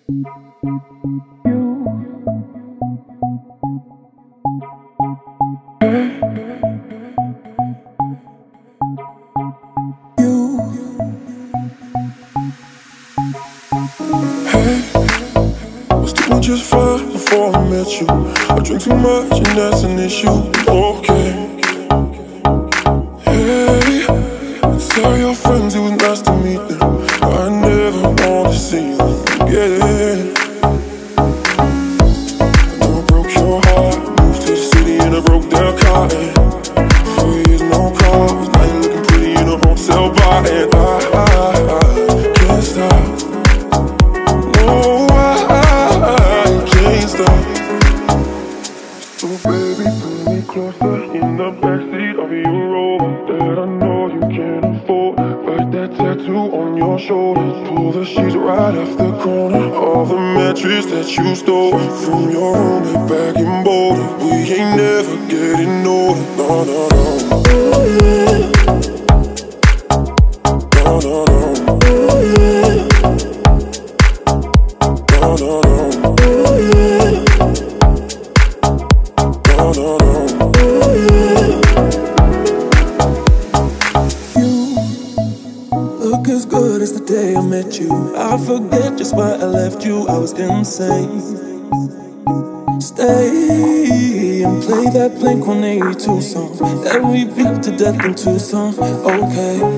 Was doing just fine before I met you. I drink too much and that's an issue. Okay. Hey, tell your friends it was nice to meet them. I never want to see them again. I know I broke your heart. Moved to the city in a broke down car. 4 years, no cars. Now you're looking pretty in a hotel bar. And I can't stop. No, I can't stop. So baby, pull me closer in the backseat of your Rover that I know you can't afford. Write that tattoo on your shoulder. Pull the sheets right off the corner. All the mattress that you stole from your roommate back in Boulder. We ain't never getting older. No, no, no. Oh yeah. No, no, no. Oh yeah. No, no, no. Oh yeah. No, no, no. Oh yeah. You look as good as the day I met you. I forget just why I left you. I was insane. Stay and play that Blink-182 song that we beat to death in Tucson. Okay.